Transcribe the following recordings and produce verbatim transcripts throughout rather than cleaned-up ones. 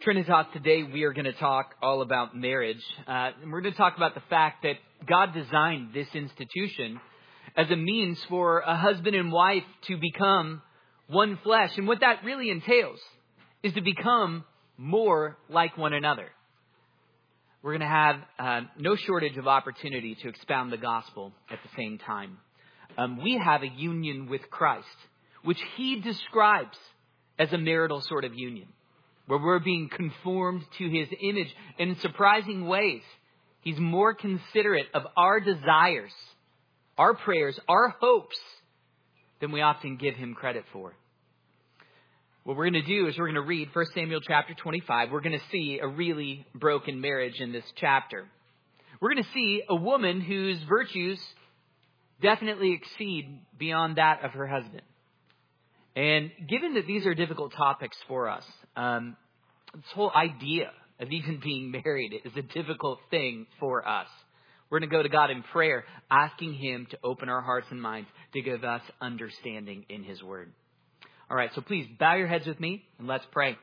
Trinitas, today we are going to talk all about marriage. Uh, and we're going to talk about the fact that God designed this institution as a means for a husband and wife to become one flesh. And what that really entails is to become more like one another. We're going to have uh, no shortage of opportunity to expound the gospel at the same time. Um, we have a union with Christ, which he describes as a marital sort of union, where we're being conformed to his image. And in surprising ways, he's more considerate of our desires, our prayers, our hopes than we often give him credit for. What we're going to do is we're going to read First Samuel chapter twenty-five. We're going to see a really broken marriage in this chapter. We're going to see a woman whose virtues definitely exceed beyond that of her husband. And given that these are difficult topics for us, um, this whole idea of even being married is a difficult thing for us. We're going to go to God in prayer, asking him to open our hearts and minds to give us understanding in his word. All right, so please bow your heads with me and let's pray.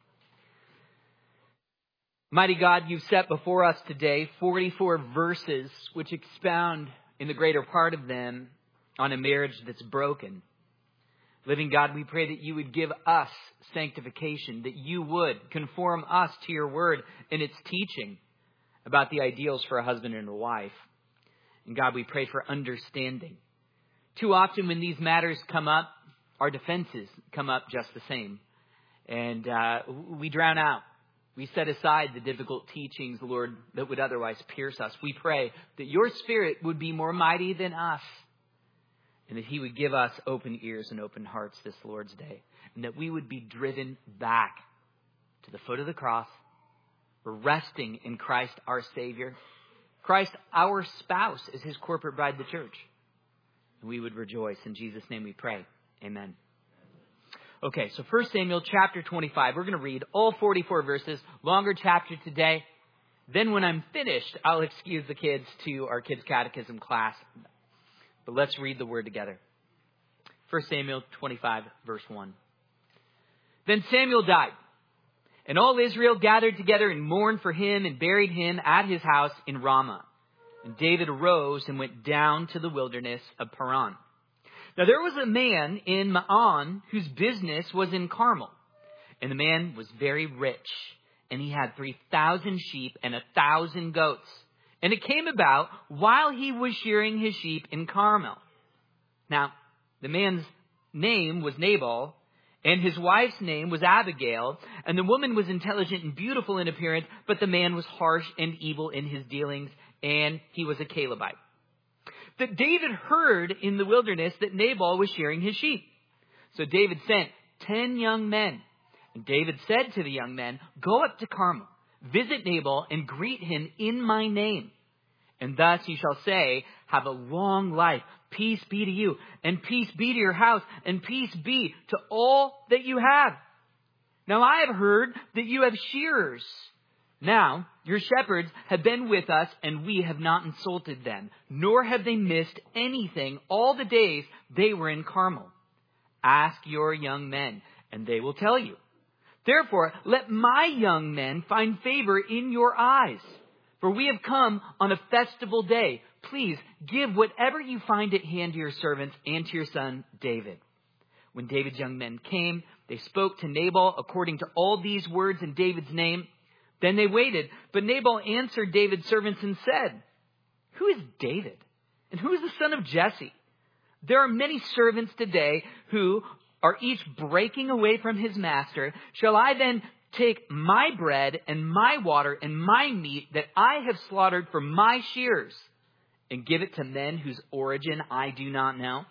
Mighty God, you've set before us today forty-four verses which expound in the greater part of them on a marriage that's broken. Living God, we pray that you would give us sanctification, that you would conform us to your word and its teaching about the ideals for a husband and a wife. And God, we pray for understanding. Too often when these matters come up, our defenses come up just the same. And uh, we drown out. We set aside the difficult teachings, Lord, that would otherwise pierce us. We pray that your Spirit would be more mighty than us, and that he would give us open ears and open hearts this Lord's Day, and that we would be driven back to the foot of the cross. We're resting in Christ, our Savior. Christ, our spouse, is his corporate bride, the church. And we would rejoice. In Jesus' name we pray. Amen. Okay, so First Samuel chapter twenty-five. We're going to read all forty-four verses, longer chapter today. Then when I'm finished, I'll excuse the kids to our kids' catechism class. But let's read the word together. First Samuel twenty-five, verse one. Then Samuel died, and all Israel gathered together and mourned for him and buried him at his house in Ramah. And David arose and went down to the wilderness of Paran. Now there was a man in Maon whose business was in Carmel. And the man was very rich, and he had three thousand sheep and a thousand goats. And it came about while he was shearing his sheep in Carmel. Now, the man's name was Nabal, and his wife's name was Abigail. And the woman was intelligent and beautiful in appearance, but the man was harsh and evil in his dealings, and he was a Calebite. That David heard in the wilderness that Nabal was shearing his sheep. So David sent ten young men. And David said to the young men, "Go up to Carmel, visit Nabal, and greet him in my name. And thus you shall say, have a long life. Peace be to you, and peace be to your house, and peace be to all that you have. Now I have heard that you have shearers. Now your shepherds have been with us, and we have not insulted them, nor have they missed anything all the days they were in Carmel. Ask your young men, and they will tell you. Therefore, let my young men find favor in your eyes. For we have come on a festival day. Please give whatever you find at hand to your servants and to your son David." When David's young men came, they spoke to Nabal according to all these words in David's name. Then they waited, but Nabal answered David's servants and said, "Who is David? And who is the son of Jesse? There are many servants today who are each breaking away from his master. Shall I then take my bread and my water and my meat that I have slaughtered for my shears and give it to men whose origin I do not know?"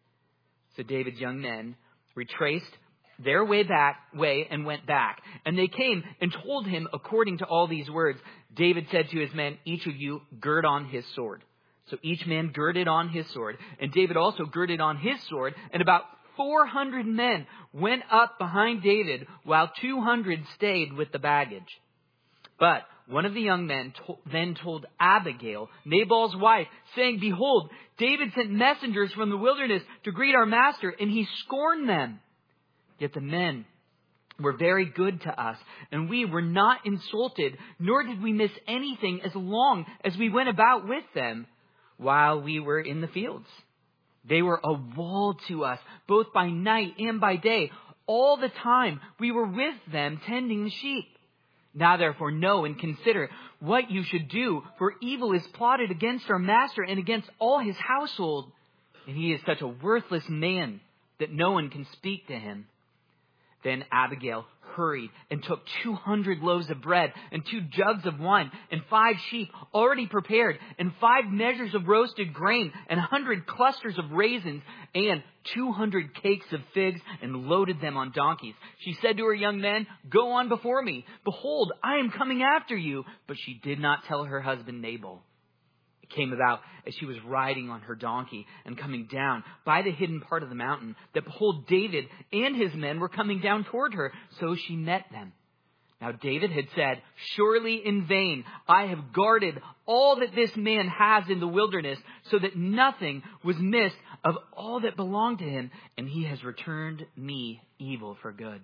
So David's young men retraced their way back way and went back. And they came and told him according to all these words. David said to his men, "Each of you gird on his sword." So each man girded on his sword. And David also girded on his sword. And about four hundred men went up behind David, while two hundred stayed with the baggage. But one of the young men to- then told Abigail, Nabal's wife, saying, "Behold, David sent messengers from the wilderness to greet our master, and he scorned them." Yet the men were very good to us, and we were not insulted, nor did we miss anything as long as we went about with them while we were in the fields. They were a wall to us, both by night and by day. All the time we were with them tending the sheep. Now therefore know and consider what you should do, for evil is plotted against our master and against all his household. And he is such a worthless man that no one can speak to him. Then Abigail hurried and took two hundred loaves of bread and two jugs of wine and five sheep already prepared and five measures of roasted grain and a hundred clusters of raisins and two hundred cakes of figs and loaded them on donkeys. She said to her young men, "Go on before me. Behold, I am coming after you." But she did not tell her husband Nabal. It came about as she was riding on her donkey and coming down by the hidden part of the mountain that behold, David and his men were coming down toward her. So she met them. Now David had said, "Surely in vain I have guarded all that this man has in the wilderness, so that nothing was missed of all that belonged to him, and he has returned me evil for good."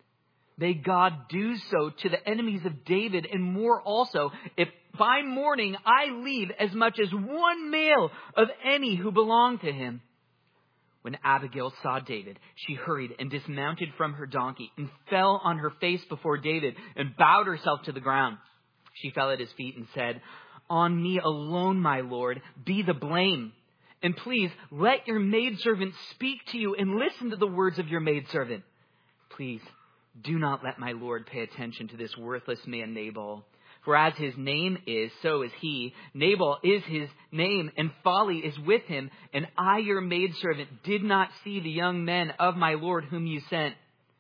May God do so to the enemies of David and more also, if by morning I leave as much as one male of any who belong to him. When Abigail saw David, she hurried and dismounted from her donkey and fell on her face before David and bowed herself to the ground. She fell at his feet and said, "On me alone, my lord, be the blame. And please let your maidservant speak to you and listen to the words of your maidservant. Please do not let my lord pay attention to this worthless man Nabal. For as his name is, so is he. Nabal is his name, and folly is with him. And I, your maidservant, did not see the young men of my lord whom you sent.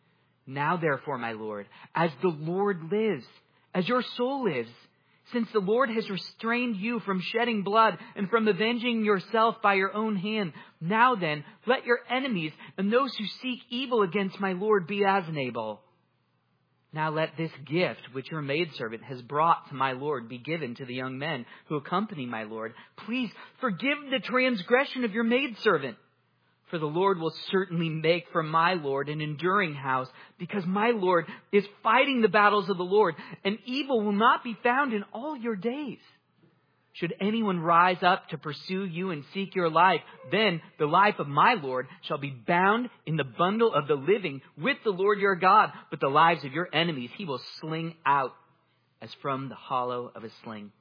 Now therefore, my lord, as the Lord lives, as your soul lives, since the Lord has restrained you from shedding blood and from avenging yourself by your own hand, now then, let your enemies and those who seek evil against my lord be as Nabal. Now let this gift which your maidservant has brought to my lord be given to the young men who accompany my lord. Please forgive the transgression of your maidservant. For the Lord will certainly make for my lord an enduring house, because my lord is fighting the battles of the Lord, and evil will not be found in all your days. Should anyone rise up to pursue you and seek your life, then the life of my lord shall be bound in the bundle of the living with the Lord your God. But the lives of your enemies he will sling out as from the hollow of a sling.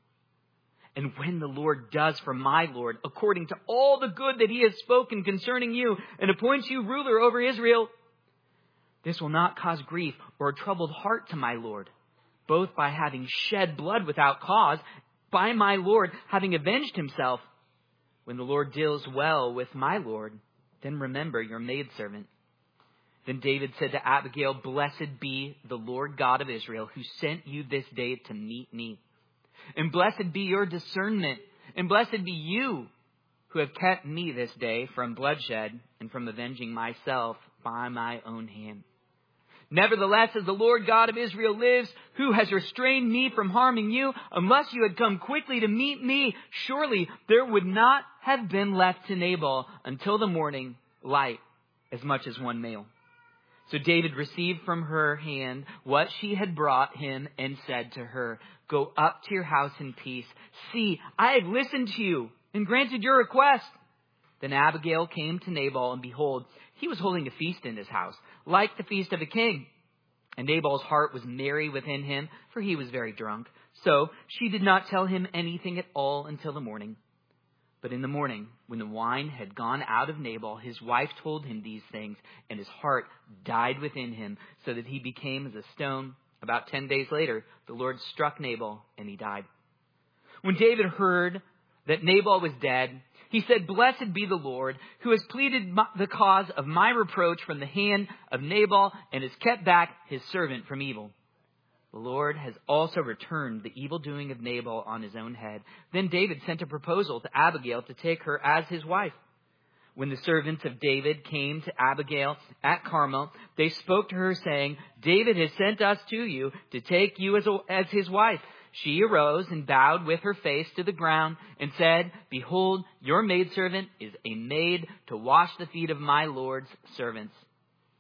And when the Lord does for my lord, according to all the good that he has spoken concerning you, and appoints you ruler over Israel, this will not cause grief or a troubled heart to my lord, both by having shed blood without cause, by my lord having avenged himself. When the Lord deals well with my lord, then remember your maidservant." Then David said to Abigail, "Blessed be the Lord God of Israel, who sent you this day to meet me. And blessed be your discernment, and blessed be you who have kept me this day from bloodshed and from avenging myself by my own hand. Nevertheless, as the Lord God of Israel lives, who has restrained me from harming you, unless you had come quickly to meet me, surely there would not have been left to Nabal until the morning light as much as one male." So David received from her hand what she had brought him and said to her, "Go up to your house in peace. See, I have listened to you and granted your request." Then Abigail came to Nabal, and behold, he was holding a feast in his house, like the feast of a king. And Nabal's heart was merry within him, for he was very drunk. So she did not tell him anything at all until the morning. But in the morning, when the wine had gone out of Nabal, his wife told him these things, and his heart died within him, so that he became as a stone. About ten days later, the Lord struck Nabal, and he died. When David heard that Nabal was dead, he said, "Blessed be the Lord, who has pleaded my, the cause of my reproach from the hand of Nabal, and has kept back his servant from evil. The Lord has also returned the evil doing of Nabal on his own head." Then David sent a proposal to Abigail to take her as his wife. When the servants of David came to Abigail at Carmel, they spoke to her, saying, "David has sent us to you to take you as, a, as his wife." She arose and bowed with her face to the ground and said, "Behold, your maidservant is a maid to wash the feet of my Lord's servants."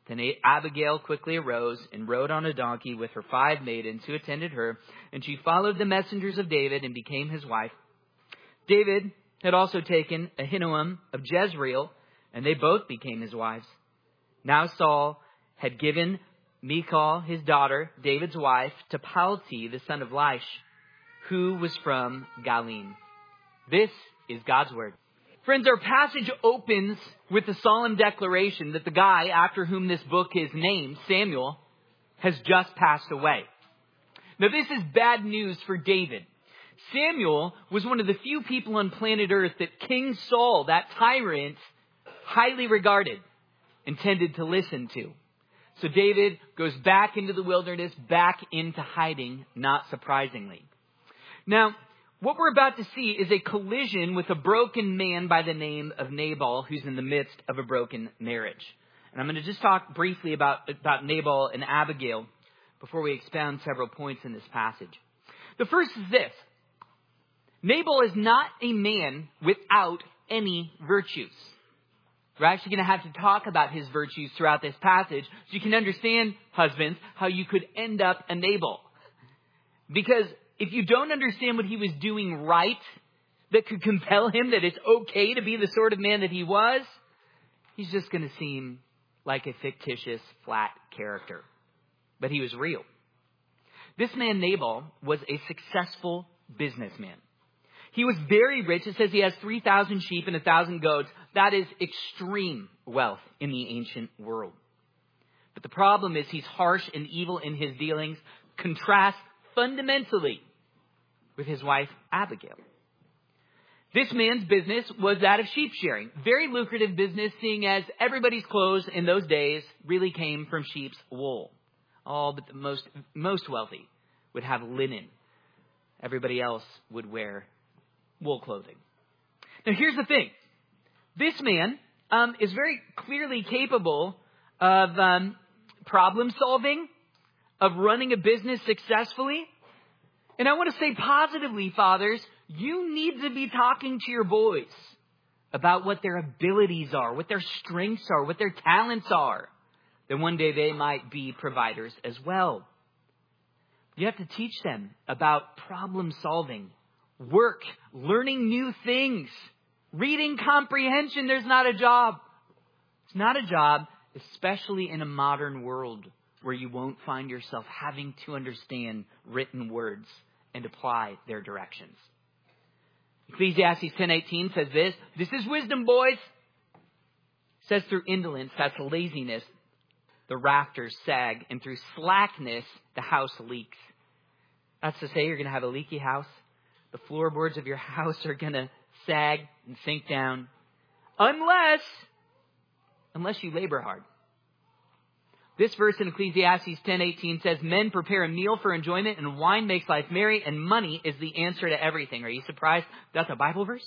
Then Abigail quickly arose and rode on a donkey with her five maidens who attended her, and she followed the messengers of David and became his wife. David had also taken Ahinoam of Jezreel, and they both became his wives. Now Saul had given Michal, his daughter, David's wife, to Palti, the son of Laish, who was from Galim. This is God's word. Friends, our passage opens with the solemn declaration that the guy after whom this book is named, Samuel, has just passed away. Now, this is bad news for David. Samuel was one of the few people on planet Earth that King Saul, that tyrant, highly regarded and tended to listen to. So David goes back into the wilderness, back into hiding, not surprisingly. Now, what we're about to see is a collision with a broken man by the name of Nabal, who's in the midst of a broken marriage. And I'm going to just talk briefly about, about Nabal and Abigail before we expound several points in this passage. The first is this. Nabal is not a man without any virtues. We're actually going to have to talk about his virtues throughout this passage so you can understand, husbands, how you could end up a Nabal. Because if you don't understand what he was doing right, that could compel him that it's okay to be the sort of man that he was, he's just going to seem like a fictitious, flat character. But he was real. This man, Nabal, was a successful businessman. He was very rich. It says he has three thousand sheep and one thousand goats. That is extreme wealth in the ancient world. But the problem is he's harsh and evil in his dealings, contrast fundamentally with his wife, Abigail. This man's business was that of sheep shearing. Very lucrative business, seeing as everybody's clothes in those days really came from sheep's wool. All but the most, most wealthy would have linen. Everybody else would wear wool clothing. Now, here's the thing. This man um, is very clearly capable of um, problem solving, of running a business successfully. And I want to say positively, fathers, you need to be talking to your boys about what their abilities are, what their strengths are, what their talents are. Then one day they might be providers as well. You have to teach them about problem solving, work, learning new things, reading comprehension. There's not a job. It's not a job, especially in a modern world where you won't find yourself having to understand written words and apply their directions. Ecclesiastes ten eighteen says this. This is wisdom, boys. It says through indolence, that's laziness, the rafters sag, and through slackness, the house leaks. That's to say, you're going to have a leaky house. The floorboards of your house are going to sag and sink down. Unless, unless you labor hard. This verse in Ecclesiastes ten eighteen says, men prepare a meal for enjoyment, and wine makes life merry, and money is the answer to everything. Are you surprised that's a Bible verse?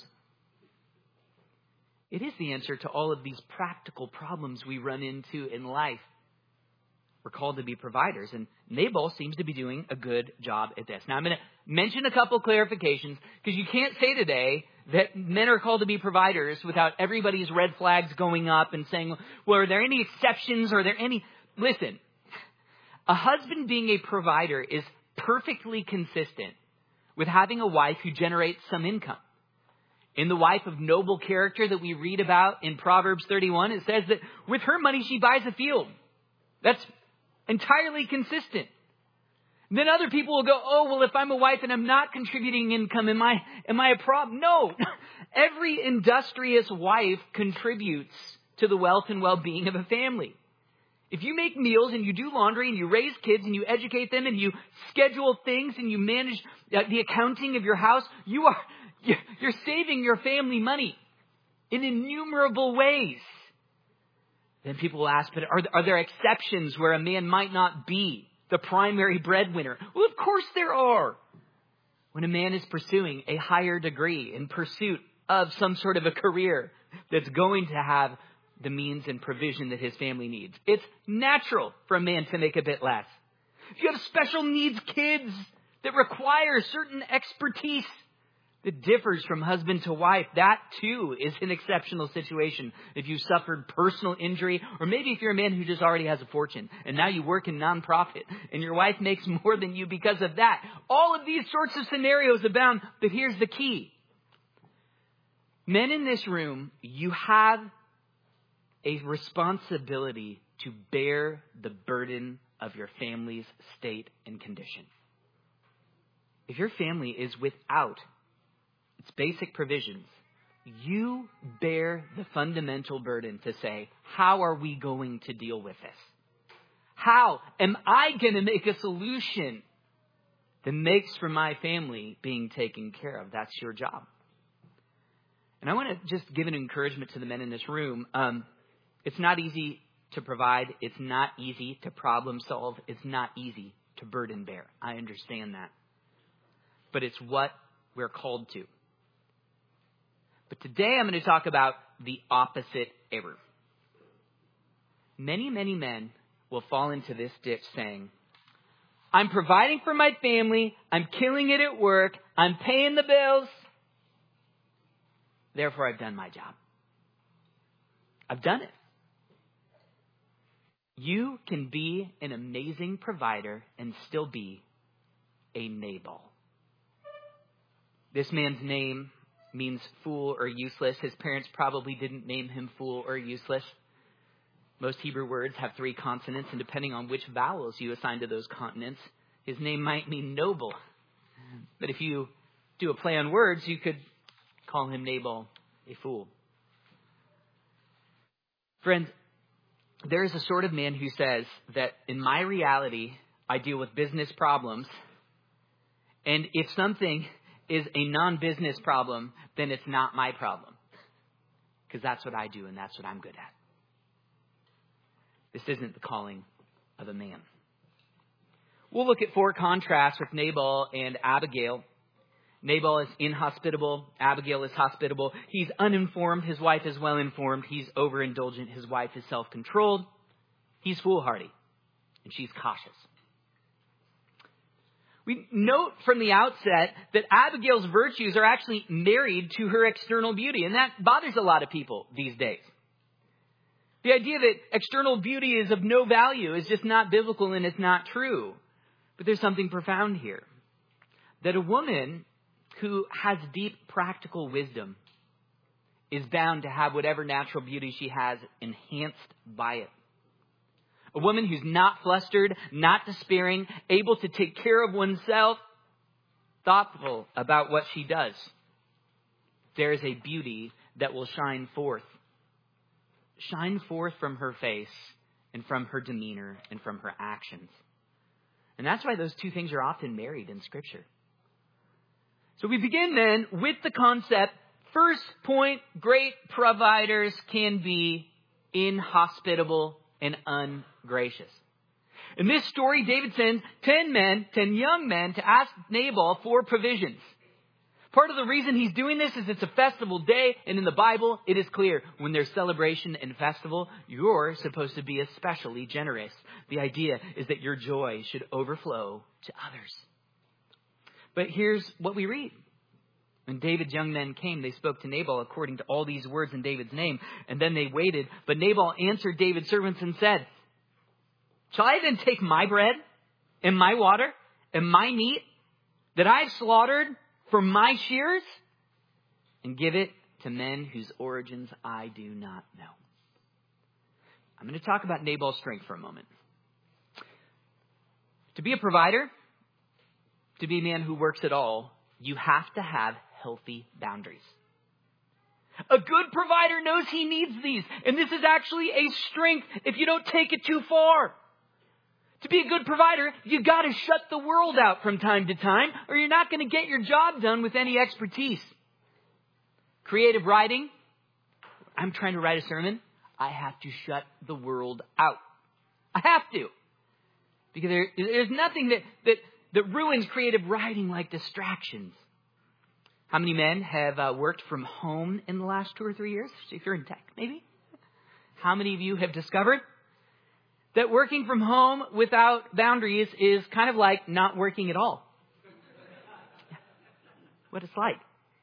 It is the answer to all of these practical problems we run into in life. We're called to be providers, and Nabal seems to be doing a good job at this. Now, I'm going to mention a couple clarifications, because you can't say today that men are called to be providers without everybody's red flags going up and saying, well, are there any exceptions? Are there any... Listen, a husband being a provider is perfectly consistent with having a wife who generates some income. In the wife of noble character that we read about in Proverbs thirty-one, it says that with her money she buys a field. That's entirely consistent. And then other people will go, oh, well, if I'm a wife and I'm not contributing income, am I, am I a problem? No. Every industrious wife contributes to the wealth and well-being of a family. If you make meals and you do laundry and you raise kids and you educate them and you schedule things and you manage the accounting of your house, you are, you're saving your family money in innumerable ways. Then people will ask, but are, are there exceptions where a man might not be the primary breadwinner? Well, of course there are. When a man is pursuing a higher degree in pursuit of some sort of a career that's going to have the means and provision that his family needs, it's natural for a man to make a bit less. If you have special needs kids that require certain expertise, that differs from husband to wife. That too is an exceptional situation. If you suffered personal injury, or maybe if you're a man who just already has a fortune and now you work in nonprofit and your wife makes more than you because of that. All of these sorts of scenarios abound, but here's the key. Men in this room, you have a responsibility to bear the burden of your family's state and condition. If your family is without its basic provisions, you bear the fundamental burden to say, how are we going to deal with this? How am I going to make a solution that makes for my family being taken care of? That's your job. And I want to just give an encouragement to the men in this room. Um, it's not easy to provide. It's not easy to problem solve. It's not easy to burden bear. I understand that. But it's what we're called to. But today I'm going to talk about the opposite error. Many, many men will fall into this ditch saying, I'm providing for my family. I'm killing it at work. I'm paying the bills. Therefore, I've done my job. I've done it. You can be an amazing provider and still be a Nabal. This man's name means fool or useless. His parents probably didn't name him fool or useless. Most Hebrew words have three consonants, and depending on which vowels you assign to those consonants, his name might mean noble. But if you do a play on words, you could call him Nabal a fool. Friends, there is a sort of man who says that in my reality, I deal with business problems. And if something is a non-business problem, then it's not my problem. Because that's what I do and that's what I'm good at. This isn't the calling of a man. We'll look at four contrasts with Nabal and Abigail. Nabal is inhospitable. Abigail is hospitable. He's uninformed. His wife is well-informed. He's overindulgent. His wife is self-controlled. He's foolhardy. And she's cautious. We note from the outset that Abigail's virtues are actually married to her external beauty. And that bothers a lot of people these days. The idea that external beauty is of no value is just not biblical and it's not true. But there's something profound here. That a woman who has deep practical wisdom is bound to have whatever natural beauty she has enhanced by it. A woman who's not flustered, not despairing, able to take care of oneself, thoughtful about what she does. There is a beauty that will shine forth. Shine forth from her face and from her demeanor and from her actions. And that's why those two things are often married in Scripture. So we begin then with the concept, first point, great providers can be inhospitable and ungracious. In this story, David sends ten men, ten young men, to ask Nabal for provisions. Part of the reason he's doing this is it's a festival day, and in the Bible, it is clear when there's celebration and festival, you're supposed to be especially generous. The idea is that your joy should overflow to others. But here's what we read. When David's young men came, they spoke to Nabal according to all these words in David's name, and then they waited. But Nabal answered David's servants and said, shall I then take my bread and my water and my meat that I've slaughtered for my shears and give it to men whose origins I do not know? I'm going to talk about Nabal's strength for a moment. To be a provider, to be a man who works at all, you have to have healthy boundaries. A good provider knows he needs these. And this is actually a strength if you don't take it too far. To be a good provider, you got to shut the world out from time to time, or you're not going to get your job done with any expertise. Creative writing. I'm trying to write a sermon. I have to shut the world out. I have to. Because there, there's nothing that, that, that ruins creative writing like distractions. How many men have uh, worked from home in the last two or three years? If you're in tech, maybe. How many of you have discovered that working from home without boundaries is kind of like not working at all? What it's like.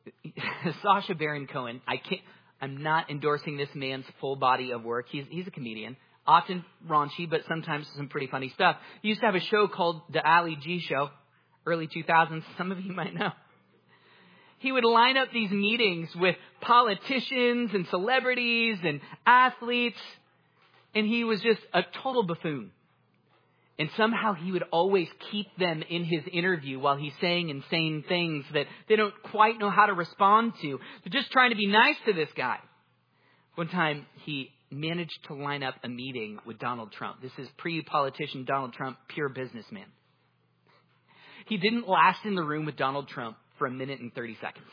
Sacha Baron Cohen, I can't, I'm not endorsing this man's full body of work. He's, he's a comedian, often raunchy, but sometimes some pretty funny stuff. He used to have a show called The Ali G Show, early two thousands. Some of you might know. He would line up these meetings with politicians and celebrities and athletes, and he was just a total buffoon. And somehow he would always keep them in his interview while he's saying insane things that they don't quite know how to respond to. They're just trying to be nice to this guy. One time he managed to line up a meeting with Donald Trump. This is pre-politician Donald Trump, pure businessman. He didn't last in the room with Donald Trump for a minute and thirty seconds.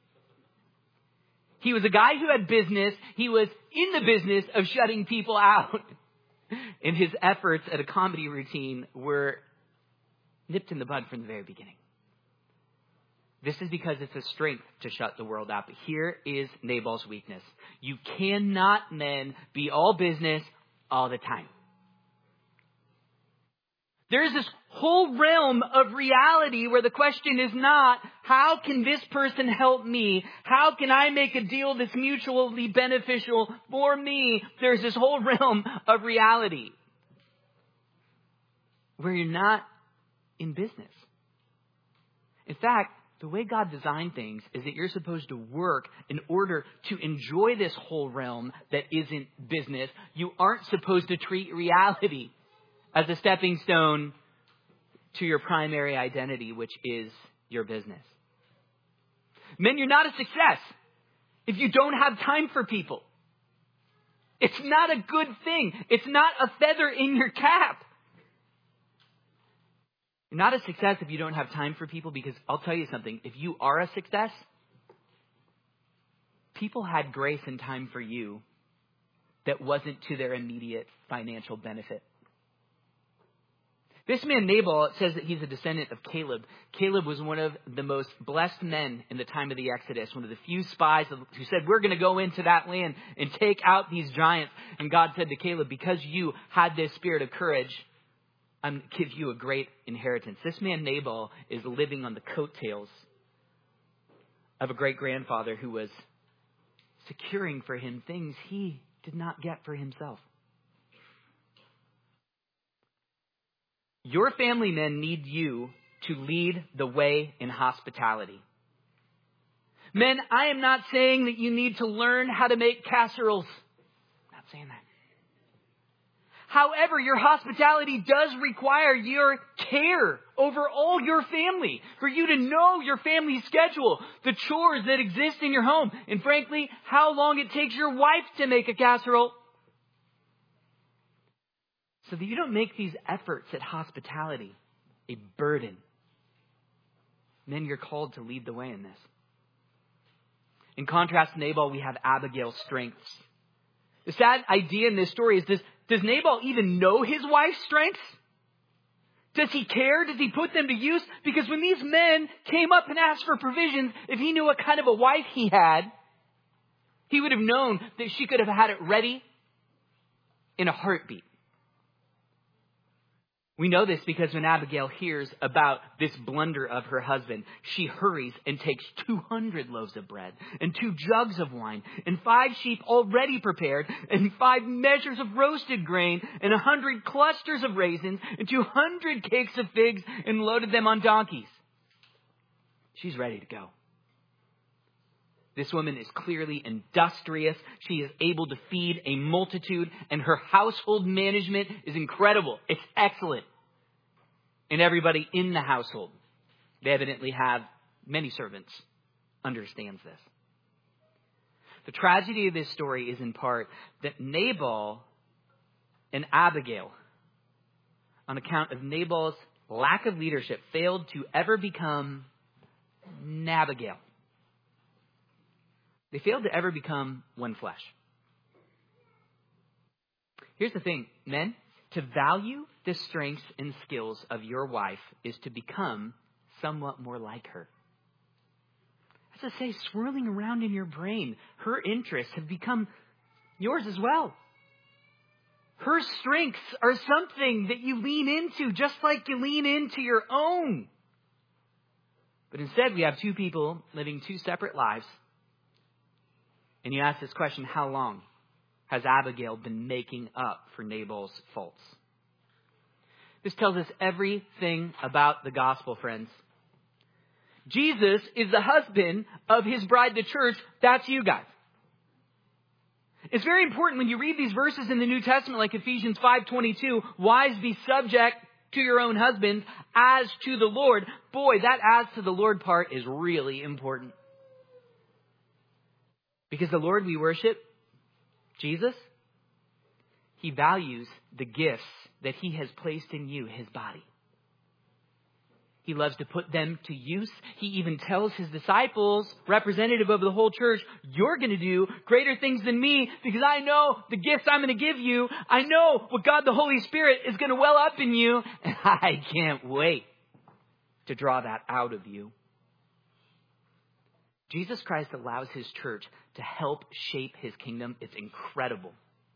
He was a guy who had business. He was in the business of shutting people out. And his efforts at a comedy routine were nipped in the bud from the very beginning. This is because it's a strength to shut the world out. But here is Nabal's weakness. You cannot, men, be all business all the time. There is this whole realm of reality where the question is not, how can this person help me? How can I make a deal that's mutually beneficial for me? There's this whole realm of reality where you're not in business. In fact, the way God designed things is that you're supposed to work in order to enjoy this whole realm that isn't business. You aren't supposed to treat reality as a stepping stone to your primary identity, which is your business. Men, you're not a success if you don't have time for people. It's not a good thing. It's not a feather in your cap. You're not a success if you don't have time for people, because I'll tell you something. If you are a success, people had grace and time for you that wasn't to their immediate financial benefit. This man Nabal, it says that he's a descendant of Caleb. Caleb was one of the most blessed men in the time of the Exodus, one of the few spies who said, we're going to go into that land and take out these giants. And God said to Caleb, because you had this spirit of courage, I'm going to give you a great inheritance. This man Nabal is living on the coattails of a great-grandfather who was securing for him things he did not get for himself. Your family men need you to lead the way in hospitality. Men, I am not saying that you need to learn how to make casseroles. I'm not saying that. However, your hospitality does require your care over all your family. For you to know your family's schedule, the chores that exist in your home, and frankly, how long it takes your wife to make a casserole. So that you don't make these efforts at hospitality a burden. Men, you're called to lead the way in this. In contrast to Nabal, we have Abigail's strengths. The sad idea in this story is this: does Nabal even know his wife's strengths? Does he care? Does he put them to use? Because when these men came up and asked for provisions, if he knew what kind of a wife he had, he would have known that she could have had it ready in a heartbeat. We know this because when Abigail hears about this blunder of her husband, she hurries and takes two hundred loaves of bread and two jugs of wine and five sheep already prepared and five measures of roasted grain and a hundred clusters of raisins and two hundred cakes of figs and loaded them on donkeys. She's ready to go. This woman is clearly industrious. She is able to feed a multitude, and her household management is incredible. It's excellent. And everybody in the household, they evidently have many servants, understands this. The tragedy of this story is in part that Nabal and Abigail, on account of Nabal's lack of leadership, failed to ever become Nabigail. They failed to ever become one flesh. Here's the thing, men. To value the strengths and skills of your wife is to become somewhat more like her. As I say, swirling around in your brain, her interests have become yours as well. Her strengths are something that you lean into just like you lean into your own. But instead, we have two people living two separate lives. And you ask this question, how long has Abigail been making up for Nabal's faults? This tells us everything about the gospel, friends. Jesus is the husband of his bride, the church. That's you guys. It's very important when you read these verses in the New Testament, like Ephesians five twenty-two, wives be subject to your own husbands as to the Lord. Boy, that as to the Lord part is really important. Because the Lord we worship, Jesus, he values the gifts that he has placed in you, his body. He loves to put them to use. He even tells his disciples, representative of the whole church, you're going to do greater things than me because I know the gifts I'm going to give you. I know what God the Holy Spirit is going to well up in you. And I can't wait to draw that out of you. Jesus Christ allows his church to help shape his kingdom. It's incredible.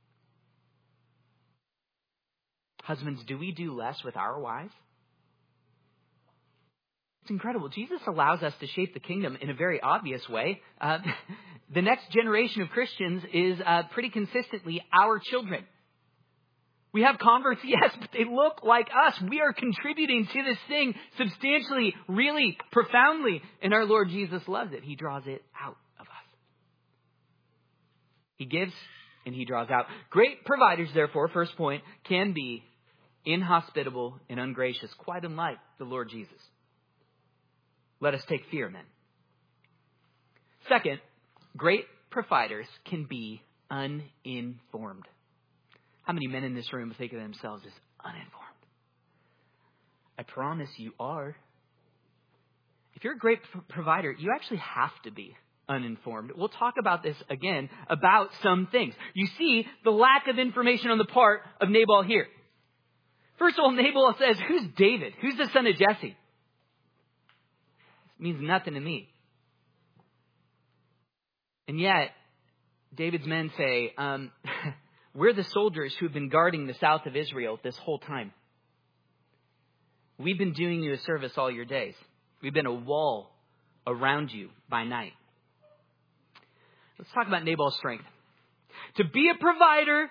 Husbands, do we do less with our wives? It's incredible. Jesus allows us to shape the kingdom in a very obvious way. Uh, the next generation of Christians is uh, pretty consistently our children. We have converts, yes, but they look like us. We are contributing to this thing substantially, really profoundly. And our Lord Jesus loves it. He draws it out of us. He gives and he draws out. Great providers, therefore, first point, can be inhospitable and ungracious, quite unlike the Lord Jesus. Let us take fear then. Second, great providers can be uninformed. How many men in this room think of themselves as uninformed? I promise you are. If you're a great provider, you actually have to be uninformed. We'll talk about this again, about some things. You see the lack of information on the part of Nabal here. First of all, Nabal says, who's David? Who's the son of Jesse? It means nothing to me. And yet, David's men say, um, we're the soldiers who've been guarding the south of Israel this whole time. We've been doing you a service all your days. We've been a wall around you by night. Let's talk about Nabal's strength. To be a provider,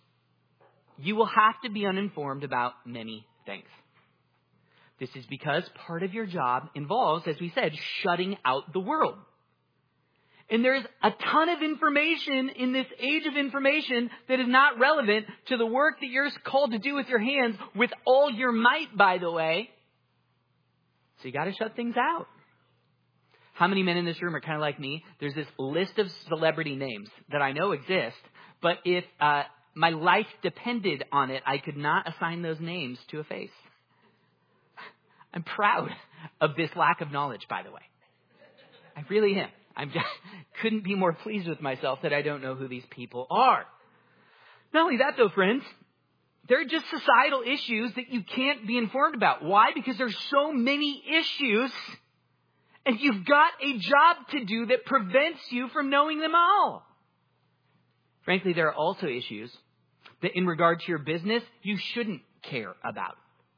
you will have to be uninformed about many things. This is because part of your job involves, as we said, shutting out the world. And there's a ton of information in this age of information that is not relevant to the work that you're called to do with your hands with all your might, by the way. So you got to shut things out. How many men in this room are kind of like me? There's this list of celebrity names that I know exist, but if uh, my life depended on it, I could not assign those names to a face. I'm proud of this lack of knowledge, by the way. I really am. I just couldn't be more pleased with myself that I don't know who these people are. Not only that, though, friends, there are just societal issues that you can't be informed about. Why? Because there's so many issues, and you've got a job to do that prevents you from knowing them all. Frankly, there are also issues that in regard to your business, you shouldn't care about.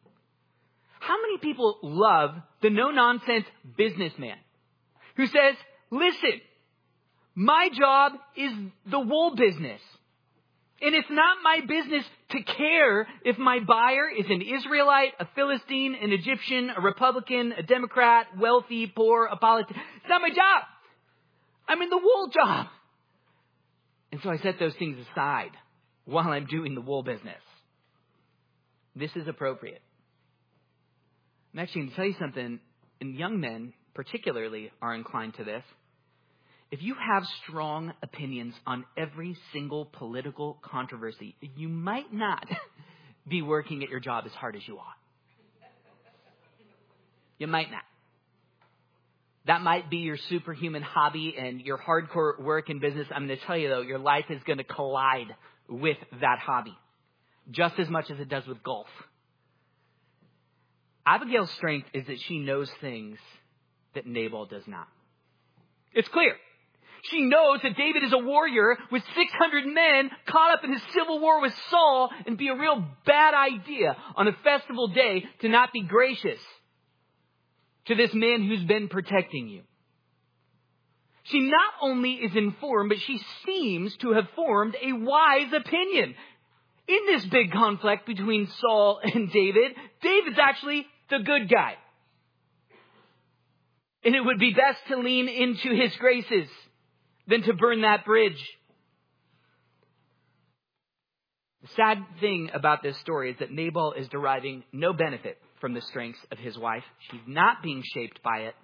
How many people love the no-nonsense businessman who says, listen, my job is the wool business. And it's not my business to care if my buyer is an Israelite, a Philistine, an Egyptian, a Republican, a Democrat, wealthy, poor, a politician. It's not my job. I'm in the wool job. And so I set those things aside while I'm doing the wool business. This is appropriate. I'm actually going to tell you something, and young men particularly are inclined to this. If you have strong opinions on every single political controversy, you might not be working at your job as hard as you ought. You might not. That might be your superhuman hobby and your hardcore work in business. I'm going to tell you, though, your life is going to collide with that hobby just as much as it does with golf. Abigail's strength is that she knows things that Nabal does not. It's clear. She knows that David is a warrior with six hundred men caught up in his civil war with Saul, and be a real bad idea on a festival day to not be gracious. to this man who's been protecting you. She not only is informed, but she seems to have formed a wise opinion. In this big conflict between Saul and David, David's actually the good guy. And it would be best to lean into his graces than to burn that bridge. The sad thing about this story is that Nabal is deriving no benefit from the strengths of his wife. She's not being shaped by it.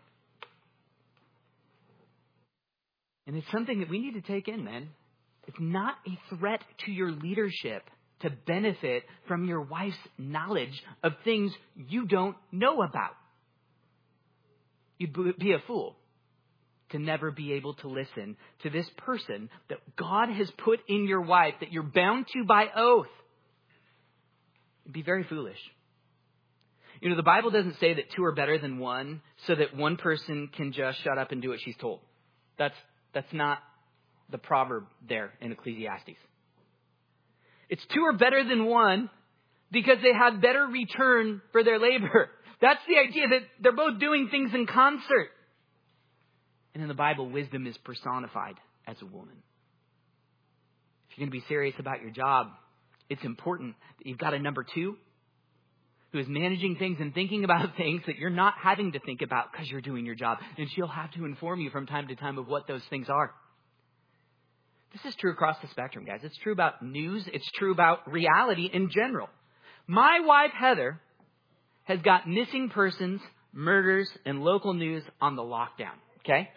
And it's something that we need to take in, man. It's not a threat to your leadership to benefit from your wife's knowledge of things you don't know about. You'd be a fool to never be able to listen to this person that God has put in your wife, that you're bound to by oath. You'd be very foolish. You know, the Bible doesn't say that two are better than one so that one person can just shut up and do what she's told. That's That's not the proverb there in Ecclesiastes. It's two are better than one because they have better return for their labor. That's the idea, that they're both doing things in concert. And in the Bible, wisdom is personified as a woman. If you're going to be serious about your job, it's important that you've got a number two who is managing things and thinking about things that you're not having to think about because you're doing your job. And she'll have to inform you from time to time of what those things are. This is true across the spectrum, guys. It's true about news. It's true about reality in general. My wife, Heather, has got missing persons, murders, and local news on the lockdown. Okay?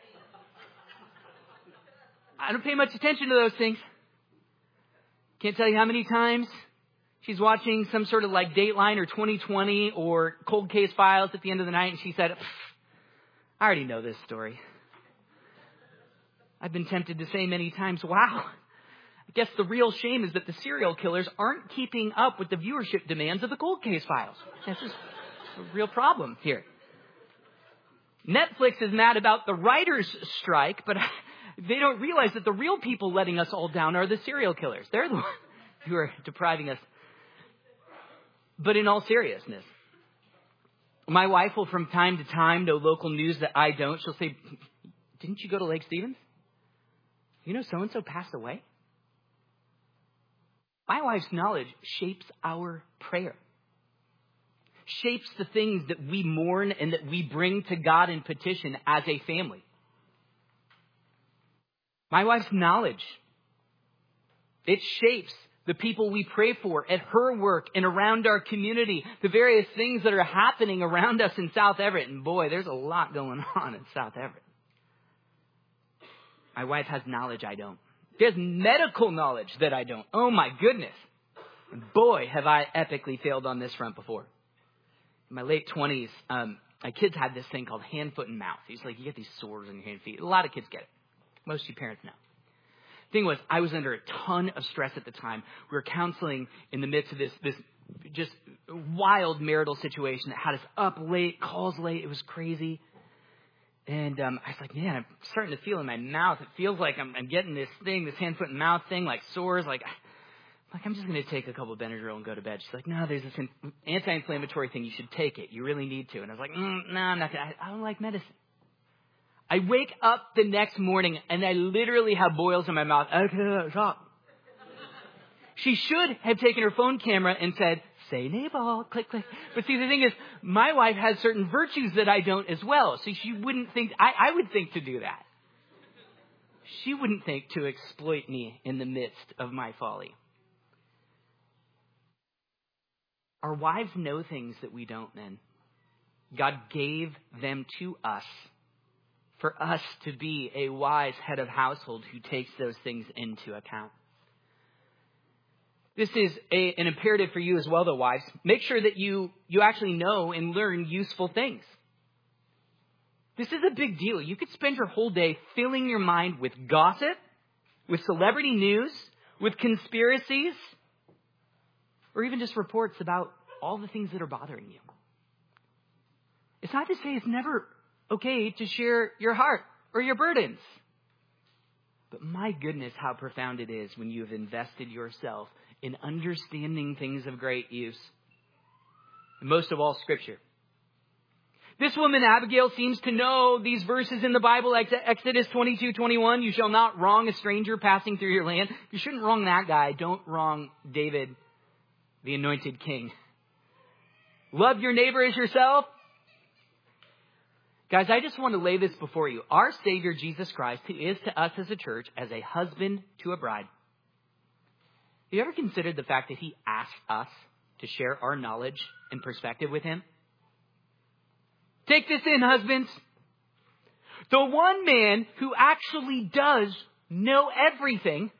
I don't pay much attention to those things. Can't tell you how many times she's watching some sort of like Dateline or twenty twenty or Cold Case Files at the end of the night, and she said, I already know this story. I've been tempted to say many times, wow, I guess the real shame is that the serial killers aren't keeping up with the viewership demands of the Cold Case Files. This is a real problem here. Netflix is mad about the writers' strike, but they don't realize that the real people letting us all down are the serial killers. They're the ones who are depriving us. But in all seriousness, my wife will from time to time know local news that I don't. She'll say, didn't you go to Lake Stevens? You know, so-and-so passed away. My wife's knowledge shapes our prayer. Shapes the things that we mourn and that we bring to God in petition as a family. My wife's knowledge, it shapes the people we pray for at her work and around our community, the various things that are happening around us in South Everett. And boy, there's a lot going on in South Everett. My wife has knowledge I don't. She has medical knowledge that I don't. Oh my goodness. And boy, have I epically failed on this front before. In my late twenties, um, my kids had this thing called hand, foot, and mouth. It's like you get these sores on your hand and feet. A lot of kids get it. Most of you parents know. Thing was, I was under a ton of stress at the time. We were counseling in the midst of this, this just wild marital situation that had us up late, calls late. It was crazy. And um, I was like, man, I'm starting to feel in my mouth. It feels like I'm, I'm getting this thing, this hand, foot, and mouth thing, like sores. Like, like I'm just going to take a couple of Benadryl and go to bed. She's like, no, there's this anti-inflammatory thing. You should take it. You really need to. And I was like, mm, no, I'm not going to. I don't like medicine. I wake up the next morning and I literally have boils in my mouth. I can't stop. She should have taken her phone camera and said, say Nabal, click, click. But see, the thing is, my wife has certain virtues that I don't as well. So she wouldn't think, I, I would think to do that. She wouldn't think to exploit me in the midst of my folly. Our wives know things that we don't, men. God gave them to us for us to be a wise head of household who takes those things into account. This is a, an imperative for you as well, though, wives. Make sure that you, you actually know and learn useful things. This is a big deal. You could spend your whole day filling your mind with gossip, with celebrity news, with conspiracies, or even just reports about all the things that are bothering you. It's not to say it's never okay to share your heart or your burdens. But my goodness, how profound it is when you have invested yourself in understanding things of great use. And most of all, Scripture. This woman, Abigail, seems to know these verses in the Bible, like Exodus twenty-two twenty-one. You shall not wrong a stranger passing through your land. You shouldn't wrong that guy. Don't wrong David, the anointed king. Love your neighbor as yourself. Guys, I just want to lay this before you. Our Savior, Jesus Christ, who is to us as a church as a husband to a bride. Have you ever considered the fact that he asked us to share our knowledge and perspective with him? Take this in, husbands. The one man who actually does know everything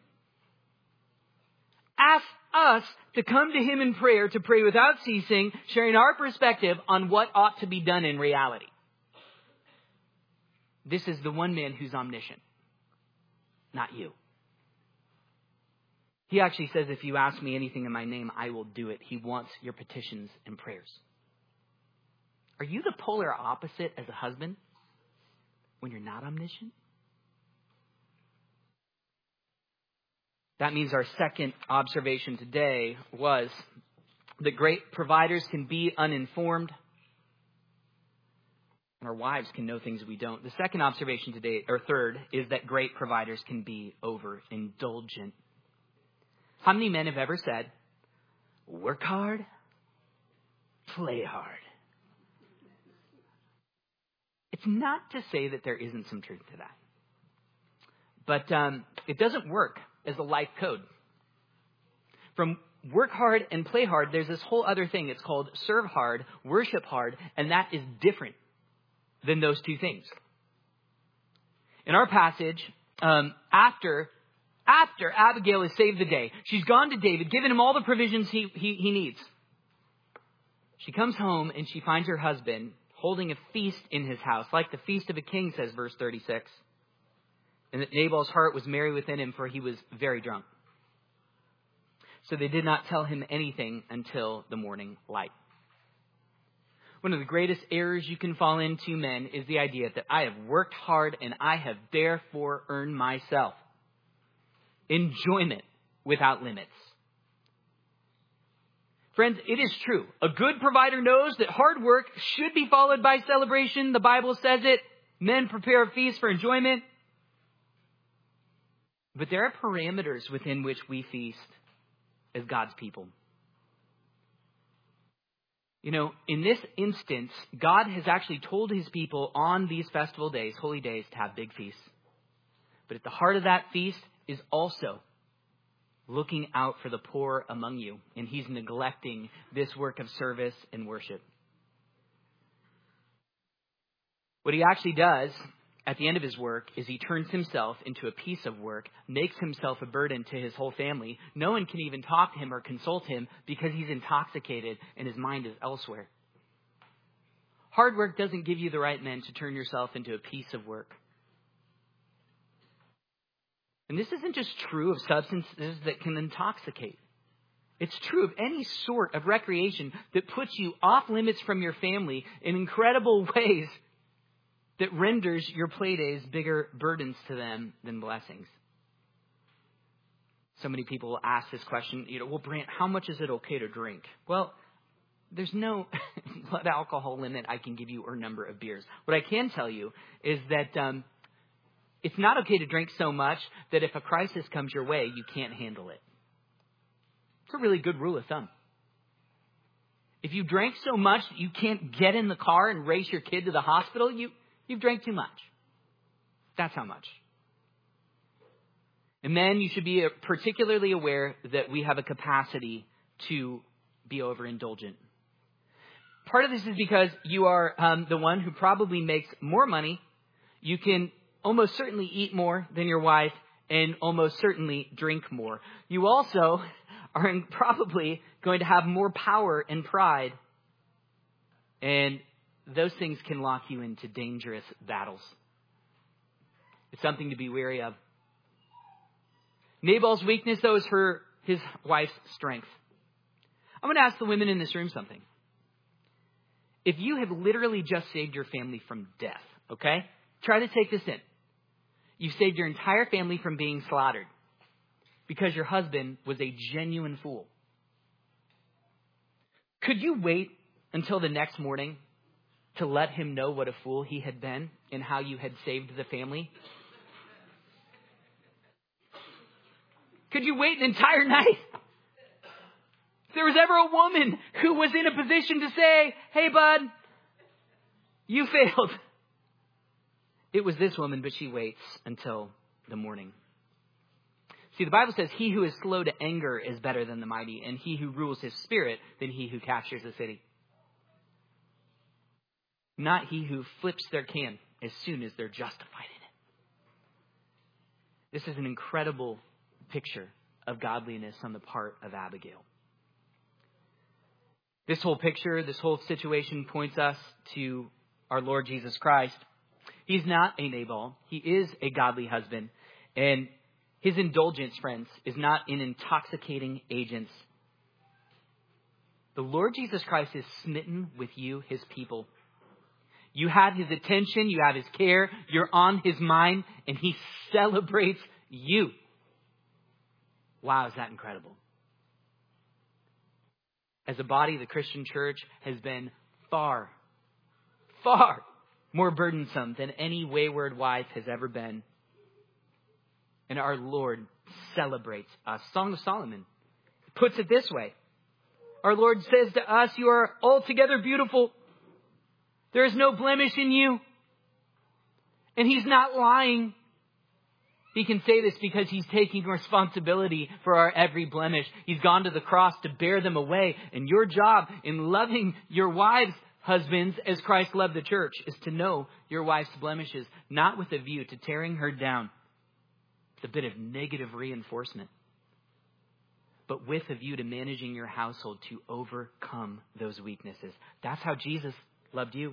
asked us to come to him in prayer, to pray without ceasing, sharing our perspective on what ought to be done in reality. This is the one man who's omniscient, not you. He actually says, if you ask me anything in my name, I will do it. He wants your petitions and prayers. Are you the polar opposite as a husband when you're not omniscient? That means our second observation today was that great providers can be uninformed and our wives can know things we don't. The second observation today, or third, is that great providers can be overindulgent. How many men have ever said, work hard, play hard? It's not to say that there isn't some truth to that. But um, it doesn't work as a life code. From work hard and play hard, there's this whole other thing. It's called serve hard, worship hard, and that is different than those two things. In our passage, um, after after Abigail has saved the day, she's gone to David, given him all the provisions he, he, he needs. She comes home and she finds her husband holding a feast in his house, like the feast of a king, says verse thirty-six. And that Nabal's heart was merry within him, for he was very drunk. So they did not tell him anything until the morning light. One of the greatest errors you can fall into, men, is the idea that I have worked hard and I have therefore earned myself enjoyment without limits. Friends, it is true. A good provider knows that hard work should be followed by celebration. The Bible says it. Men prepare a feast for enjoyment. But there are parameters within which we feast as God's people. You know, in this instance, God has actually told his people on these festival days, holy days, to have big feasts. But at the heart of that feast is also looking out for the poor among you. And he's neglecting this work of service and worship. What he actually does at the end of his work is he turns himself into a piece of work, makes himself a burden to his whole family. No one can even talk to him or consult him because he's intoxicated and his mind is elsewhere. Hard work doesn't give you the right men to turn yourself into a piece of work. And this isn't just true of substances that can intoxicate. It's true of any sort of recreation that puts you off limits from your family in incredible ways that renders your play days bigger burdens to them than blessings. So many people will ask this question, you know, well, Brant, how much is it okay to drink? Well, there's no blood alcohol limit I can give you or number of beers. What I can tell you is that um, it's not okay to drink so much that if a crisis comes your way, you can't handle it. It's a really good rule of thumb. If you drank so much that you can't get in the car and race your kid to the hospital, you, you've drank too much. That's how much. And then you should be particularly aware that we have a capacity to be overindulgent. Part of this is because you are um, the one who probably makes more money. You can almost certainly eat more than your wife and almost certainly drink more. You also are probably going to have more power and pride. And those things can lock you into dangerous battles. It's something to be wary of. Nabal's weakness, though, is her his wife's strength. I'm going to ask the women in this room something. If you have literally just saved your family from death, okay? Try to take this in. You've saved your entire family from being slaughtered because your husband was a genuine fool. Could you wait until the next morning to let him know what a fool he had been and how you had saved the family? Could you wait an entire night? If there was ever a woman who was in a position to say, hey, bud, you failed. It was this woman, but she waits until the morning. See, the Bible says he who is slow to anger is better than the mighty, and he who rules his spirit than he who captures a city. Not he who flips their can as soon as they're justified in it. This is an incredible picture of godliness on the part of Abigail. This whole picture, this whole situation points us to our Lord Jesus Christ. He's not a Nabal. He is a godly husband. And his indulgence, friends, is not in intoxicating agents. The Lord Jesus Christ is smitten with you, his people. You have his attention. You have his care. You're on his mind. And he celebrates you. Wow, is that incredible? As a body, the Christian church has been far, far more burdensome than any wayward wife has ever been. And our Lord celebrates us. Song of Solomon puts it this way. Our Lord says to us, you are altogether beautiful. There is no blemish in you. And he's not lying. He can say this because he's taking responsibility for our every blemish. He's gone to the cross to bear them away. And your job in loving your wives, husbands, as Christ loved the church, is to know your wife's blemishes, not with a view to tearing her down. It's a bit of negative reinforcement. But with a view to managing your household to overcome those weaknesses. That's how Jesus loved you.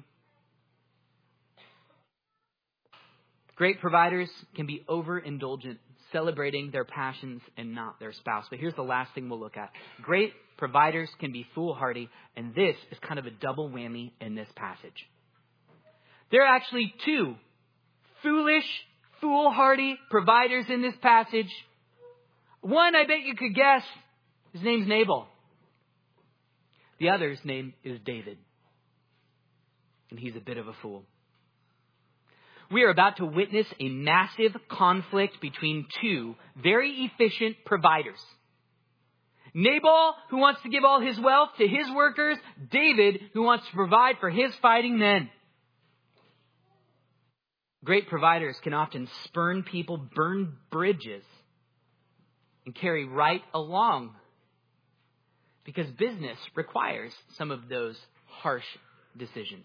Great providers can be overindulgent, celebrating their passions and not their spouse. But here's the last thing we'll look at. Great providers can be foolhardy, and this is kind of a double whammy in this passage. There are actually two foolish, foolhardy providers in this passage. One, I bet you could guess, his name's Nabal. The other's name is David. And he's a bit of a fool. We are about to witness a massive conflict between two very efficient providers. Nabal, who wants to give all his wealth to his workers. David, who wants to provide for his fighting men. Great providers can often spurn people, burn bridges, and carry right along. Because business requires some of those harsh decisions.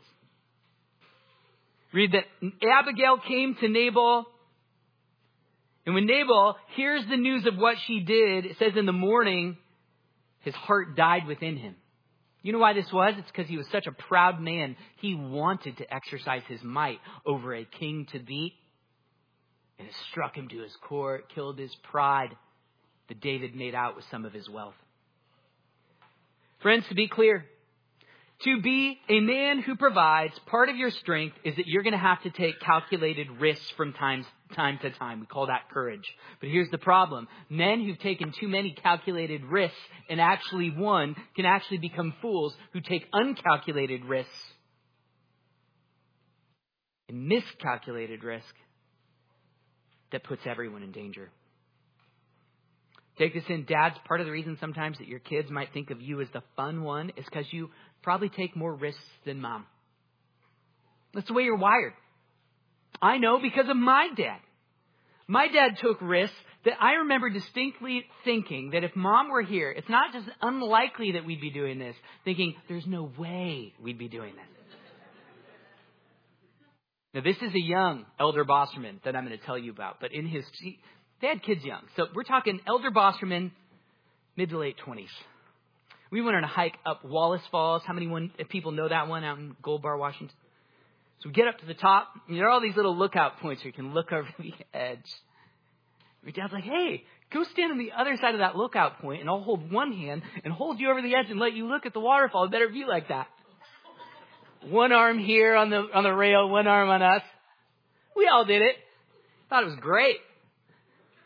Read that Abigail came to Nabal. And when Nabal hears the news of what she did, it says in the morning, his heart died within him. You know why this was? It's because he was such a proud man. He wanted to exercise his might over a king to beat. And it struck him to his core. It killed his pride that David made out with some of his wealth. Friends, to be clear, to be a man who provides, part of your strength is that you're going to have to take calculated risks from time, time to time. We call that courage. But here's the problem. Men who've taken too many calculated risks and actually won can actually become fools who take uncalculated risks and miscalculated risk that puts everyone in danger. Take this in, dads. Part of the reason sometimes that your kids might think of you as the fun one is because you probably take more risks than mom. That's the way you're wired. I know because of my dad. My dad took risks that I remember distinctly thinking that if mom were here, it's not just unlikely that we'd be doing this, thinking there's no way we'd be doing this. Now, this is a young elder Bosserman that I'm going to tell you about, but in his... They had kids young. So we're talking elder Bosserman, mid to late twenties. We went on a hike up Wallace Falls. How many one, people know that one out in Gold Bar, Washington? So we get up to the top. And there are all these little lookout points where you can look over the edge. My dad's like, hey, go stand on the other side of that lookout point and I'll hold one hand and hold you over the edge and let you look at the waterfall. It better be like that. One arm here on the on the rail, one arm on us. We all did it. Thought it was great.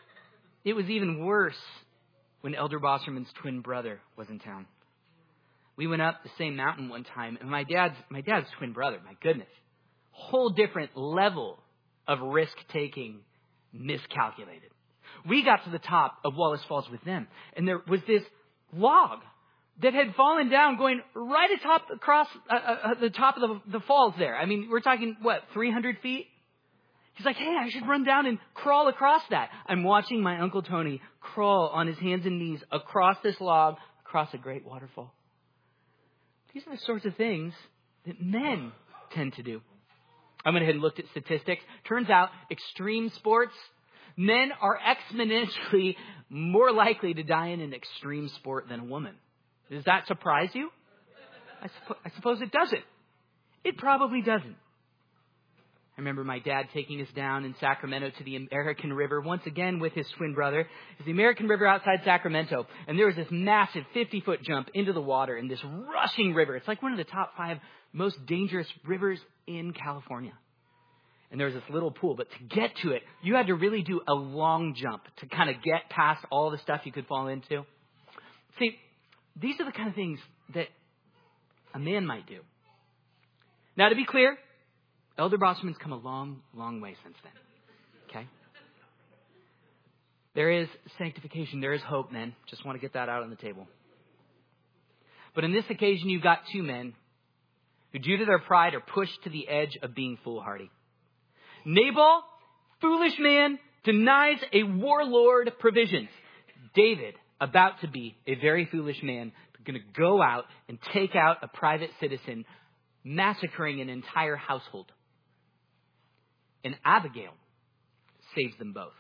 It was even worse when Elder Bosserman's twin brother was in town. We went up the same mountain one time, and my dad's my dad's twin brother, my goodness, whole different level of risk-taking, miscalculated. We got to the top of Wallace Falls with them, and there was this log that had fallen down going right atop across uh, uh, the top of the, the falls there. I mean, we're talking, what, three hundred feet? He's like, hey, I should run down and crawl across that. I'm watching my Uncle Tony crawl on his hands and knees across this log, across a great waterfall. These are the sorts of things that men tend to do. I went ahead and looked at statistics. Turns out extreme sports, men are exponentially more likely to die in an extreme sport than a woman. Does that surprise you? I, suppo- I suppose it doesn't. It probably doesn't. I remember my dad taking us down in Sacramento to the American River, once again with his twin brother. It's the American River outside Sacramento, and there was this massive fifty-foot jump into the water in this rushing river. It's like one of the top five most dangerous rivers in California. And there was this little pool, but to get to it, you had to really do a long jump to kind of get past all the stuff you could fall into. See, these are the kind of things that a man might do. Now, to be clear, Elder Bosserman's come a long, long way since then. Okay? There is sanctification. There is hope, men. Just want to get that out on the table. But in this occasion, you've got two men who, due to their pride, are pushed to the edge of being foolhardy. Nabal, foolish man, denies a warlord provisions. David, about to be a very foolish man, going to go out and take out a private citizen, massacring an entire household. And Abigail saves them both.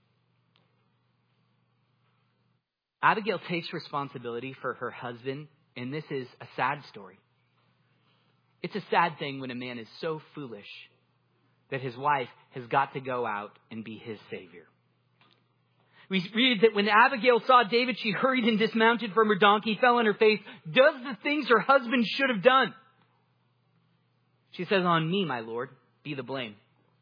Abigail takes responsibility for her husband, and this is a sad story. It's a sad thing when a man is so foolish that his wife has got to go out and be his savior. We read that when Abigail saw David, she hurried and dismounted from her donkey, fell on her face, does the things her husband should have done. She says, on me, my Lord, be the blame.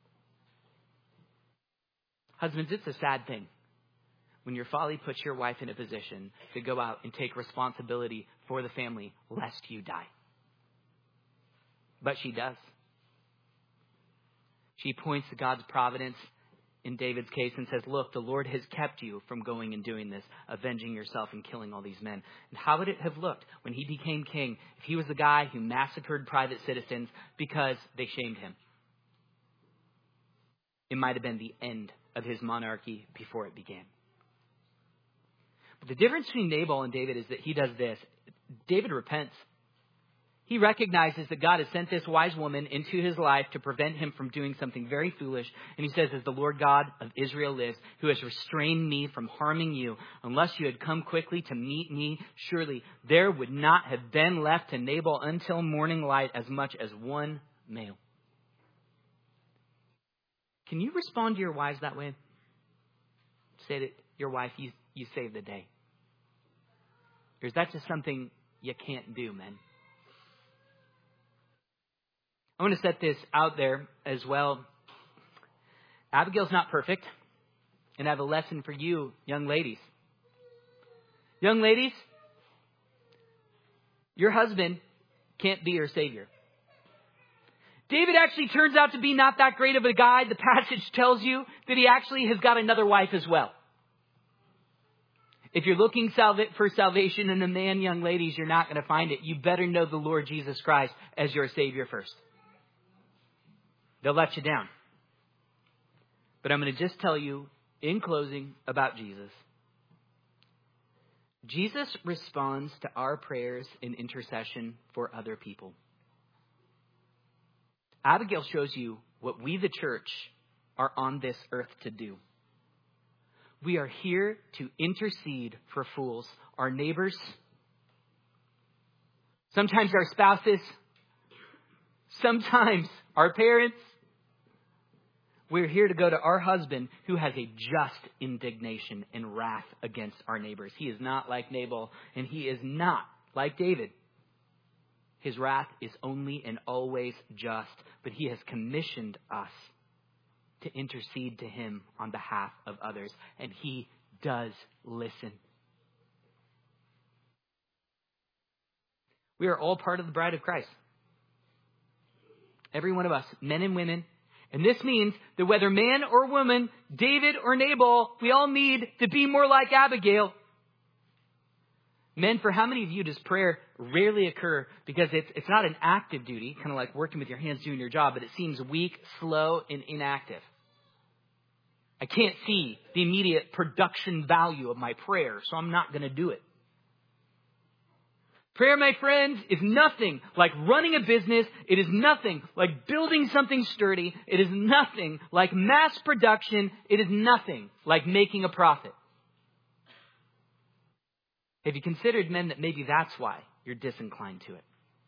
Husbands, it's a sad thing when your folly puts your wife in a position to go out and take responsibility for the family, lest you die. But she does. She points to God's providence in David's case and says, look, the Lord has kept you from going and doing this, avenging yourself and killing all these men. And how would it have looked when he became king if he was the guy who massacred private citizens because they shamed him? It might have been the end of his monarchy before it began. But the difference between Nabal and David is that he does this. David repents. He recognizes that God has sent this wise woman into his life to prevent him from doing something very foolish. And he says, as the Lord God of Israel lives, who has restrained me from harming you, unless you had come quickly to meet me, surely there would not have been left to Nabal until morning light as much as one male. Can you respond to your wives that way? Say that your wife, you, you saved the day. Or is that just something you can't do, men? I want to set this out there as well. Abigail's not perfect. And I have a lesson for you, young ladies. Young ladies, your husband can't be your savior. David actually turns out to be not that great of a guy. The passage tells you that he actually has got another wife as well. If you're looking for salvation in a man, young ladies, you're not going to find it. You better know the Lord Jesus Christ as your Savior first. They'll let you down. But I'm going to just tell you in closing about Jesus. Jesus responds to our prayers in intercession for other people. Abigail shows you what we, the church, are on this earth to do. We are here to intercede for fools, our neighbors, sometimes our spouses, sometimes our parents. We're here to go to our husband who has a just indignation and wrath against our neighbors. He is not like Nabal, and he is not like David. His wrath is only and always just, but he has commissioned us to intercede to him on behalf of others, and he does listen. We are all part of the bride of Christ. Every one of us, men and women. And this means that whether man or woman, David or Nabal, we all need to be more like Abigail. Men, for how many of you does prayer rarely occur because it's it's not an active duty, kind of like working with your hands doing your job, but it seems weak, slow, and inactive? I can't see the immediate production value of my prayer, so I'm not going to do it. Prayer, my friends, is nothing like running a business. It is nothing like building something sturdy. It is nothing like mass production. It is nothing like making a profit. Have you considered, men, that maybe that's why you're disinclined to it?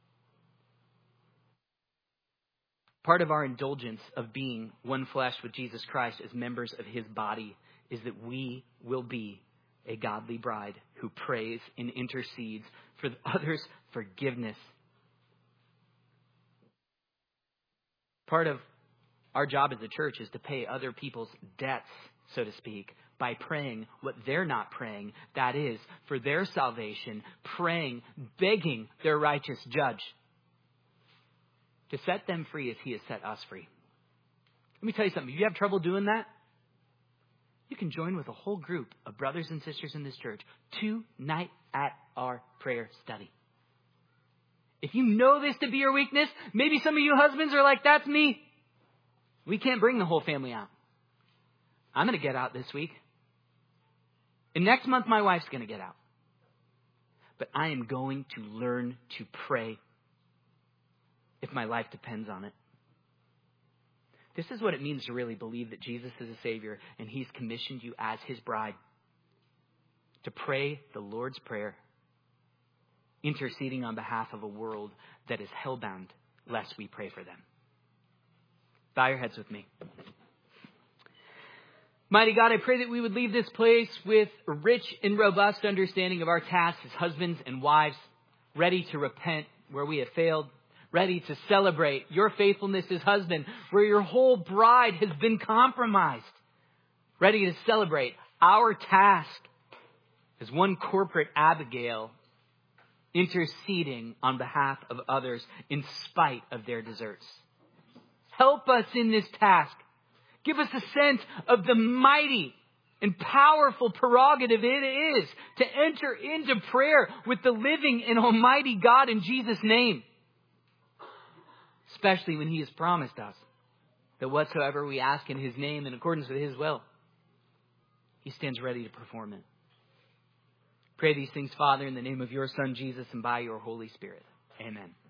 Part of our indulgence of being one flesh with Jesus Christ as members of his body is that we will be a godly bride who prays and intercedes for others' forgiveness. Part of our job as a church is to pay other people's debts, so to speak, by praying what they're not praying. That is, for their salvation, praying, begging their righteous judge to set them free as he has set us free. Let me tell you something. If you have trouble doing that, you can join with a whole group of brothers and sisters in this church tonight at our prayer study. If you know this to be your weakness, maybe some of you husbands are like, that's me. We can't bring the whole family out. I'm going to get out this week. And next month, my wife's going to get out. But I am going to learn to pray if my life depends on it. This is what it means to really believe that Jesus is a Savior and he's commissioned you as his bride to pray the Lord's Prayer, interceding on behalf of a world that is hellbound lest we pray for them. Bow your heads with me. Mighty God, I pray that we would leave this place with a rich and robust understanding of our tasks as husbands and wives, ready to repent where we have failed, ready to celebrate your faithfulness as husband, where your whole bride has been compromised, ready to celebrate our task as one corporate Abigail, interceding on behalf of others in spite of their deserts. Help us in this task. Give us a sense of the mighty and powerful prerogative it is to enter into prayer with the living and almighty God in Jesus' name. Especially when he has promised us that whatsoever we ask in his name in accordance with his will, he stands ready to perform it. Pray these things, Father, in the name of your Son, Jesus, and by your Holy Spirit. Amen.